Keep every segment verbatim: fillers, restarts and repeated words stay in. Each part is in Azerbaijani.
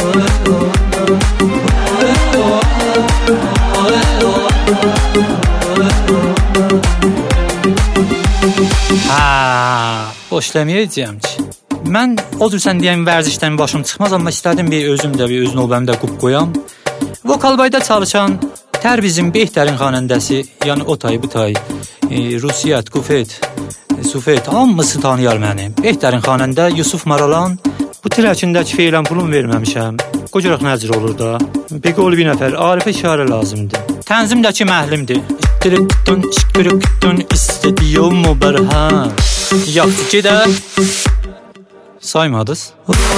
Ha, boş deməyəcəyəm ki. Mən o cür sən deyən vərzişdən başım çıxmaz, amma istədim bir özüm də bir öz növbəmdə qub qoyam. Vokalbayda çalışan Tərbizin Behtarin xanəndəsi, yəni o tay bu tay, e, Rusiyyət, Kufet, e, Sufet, hamısı tanıyar məni. Behtarin xanəndə Yusuf Maralan. Bu trəkindəki feylən pulum verməmişəm. Qocaraq nəcür olur da. Beqol bir nəfər, Arifə işarə lazımdır. Tənzimdəki məhlimdir. İştirik iştirik istediyor mu Berhan? Yaxşı ki də saymadınız.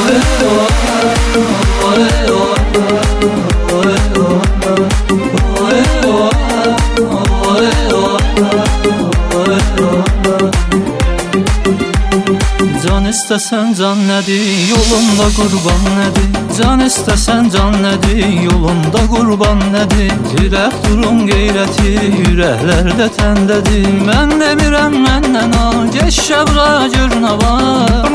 Can istəsən can nədir, yolunda qurban nədir? Can istəsən can nədir, yolunda qurban nədir? Tirək durun qeyrəti, ürəklərdə təndədir. Mən demirəm məndən al, geç şəbra gör nə var.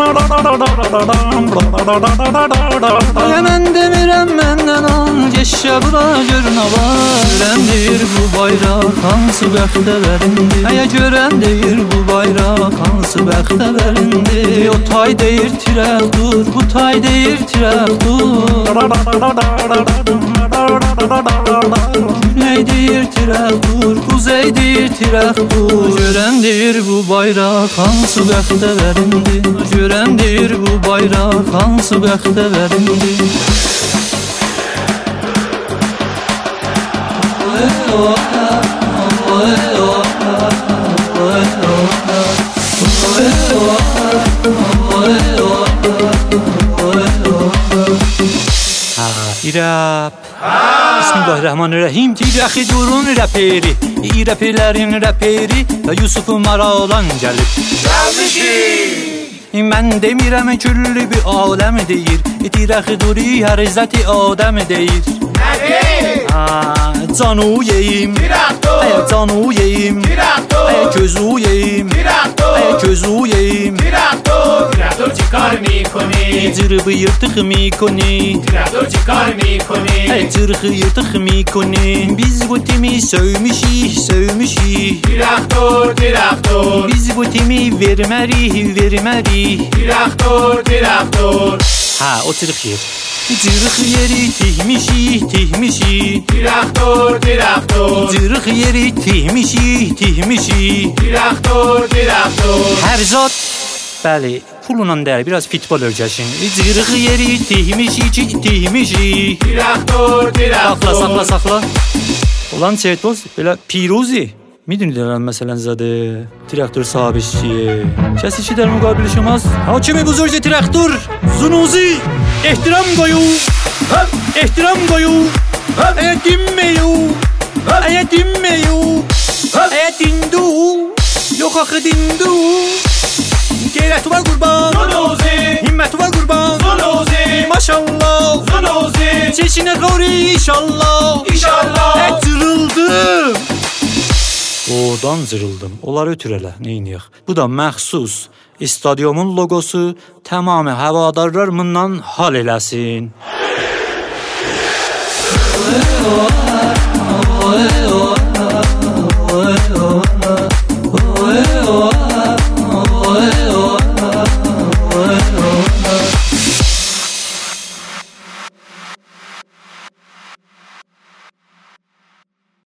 Ay, mən demirəm məndən al, geç şəbra gör nə var. Görən deyir bu bayraq hansı bəxtəvərindir? Əyə görən deyir bu bayraq hansı bəxtəvərindir? O tay deyir tirək dur, bu tay deyir tirək dur. Güney deyir tirək dur, kuzey deyir tirək dur. Görən deyir bu bayraq hansı bəxtəvərindir? Görən deyir bu bayraq hansı bəxtəvərindir? İrəb Bismillahirrahmanirrahim. Tirəxi durun rəperi, rəpərlərin rəperi və Yusuf Maralan gəlib. Gəlmişik. Mən demirəm küllü bir aləm deyir, tirəxi duri hər izzəti adəm deyir. Nədir? Canı yeyim, əyə canı yeyim, əyə gözü yeyim, əyə gözü yeyim. Traktor چیکار میکنی؟ جرخ یرتخ میکنی. تراکتور چیکار میکنی؟ جرخ یرتخ میکنی. Biz bu timi sövmüşik, sövmüşik. Traktor, traktor. Biz bu timi vermərik, vermərik. Traktor, traktor. Ha, o çırıq yer. Cırıq yeri tihmişik, tihmişik. Traktor, traktor. Cırıq yeri tihmişik, tihmişik. Traktor, traktor. Hər zat, bəli, pulla deyil, biraz futbol ölkəsin. Cırıq yeri tihmişik, tihmişik. Traktor, traktor. Saxla, saxla, saxla. Ulan çertoz, belə piruzi. میدونید مثلا زده تراکتور صاحبش چیه؟ کسی که در مقابل شماست حاکم بزرگ تراکتور زنوزی احترام گویو احترام گویو aya dinmiyor aya dinmiyor aya dindu yok akı dindu Geyretu var kurban Zunuzi Himmetu var kurban Zunuzi Maşallah Zunuzi Çeşine kavri inşallah İnşallah Et zırıldım Oradan zırıldım. Onları ötürələ, neyniyək? Bu da məxsus stadiomun logosu tamamı həvadarlar bundan hal eləsin.